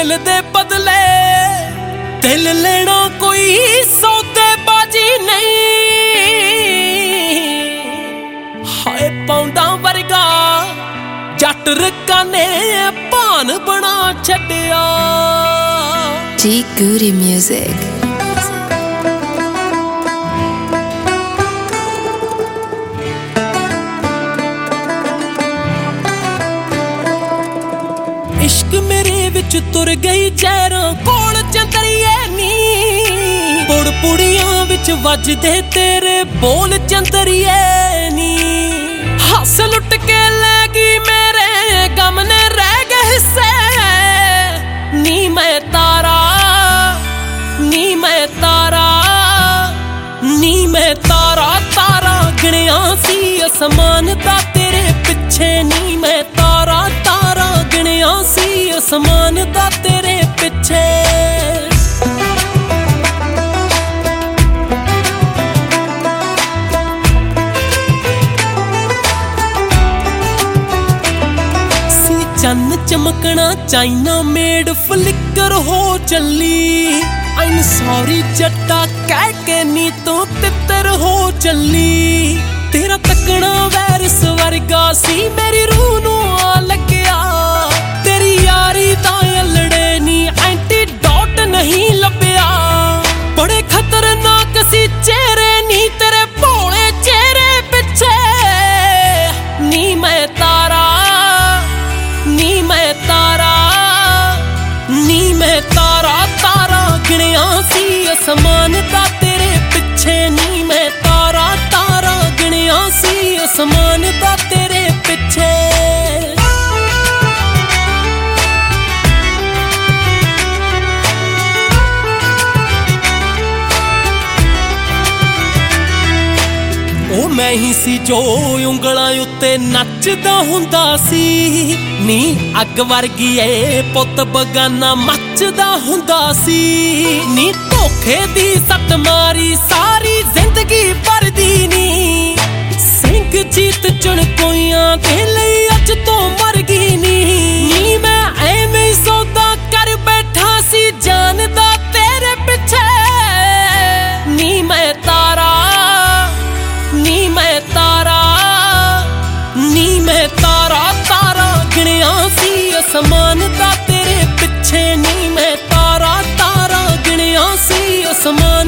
दिल दे बदले दिल लेना कोई सौदेबाजी नहीं। हाय पौंडा वर्गा जट रकाने भान बना छड्डिया। G Goody Music। इश्क मेरे विच तुर गई जहरां कोल चंदरिए नी। पुड़ पुड़ियां विच वजदे तेरे बोल चंदरिए नी। हस लुट के लैगी मेरे गम ने रह गए हिस्से। नी मैं तारा नी मैं तारा नी मैं तारा तारा गिणिया सी असमान दा तेरे पिछे। नी मैं तारा तारा गिणिया सी असमान दा तेरे पिछे। सी चन्न चमकना चाइना मेड फ्लिकर हो चली। I'm sorry जट्टा कह के नी तो तितर हो चली। तेरा तकना वैरस वर्गा सी मेरी रूह नू आ लग्या। तेरी यारी दा अलड़े नी एंटीडोट नहीं लभ्या। बड़े खतरनाक सी चेहरे नी तेरे भोले चेहरे पिछे। नी मैं तारा नी मैं तारा नी मैं तारा तारा गिणिया सी असमान दा तेरे पिछे। नी मैं तारा तारा गिणिया सी असमान दा तेरे पिछे। ओ मैं ही सी जो उंगलां उत्ते नचदा हुंदा सी। नी अग वर्गी ए पुत बगाना मचदा हुंदा सी। नी धोखे दी सट मारी सारी जिंदगी भरदी नी। सिंह जीत चणकोइयां दे लई अज तो मर गई नी। नी मैं ऐवें सौदा कर बैठा सी जानदा तेरे पिछे। नी मैं तारा नी मैं तारा नी मैं तारा तारा गिणिया सी असमान दा तेरे पिछे। नी मैं तारा तारा गिणिया सी असमान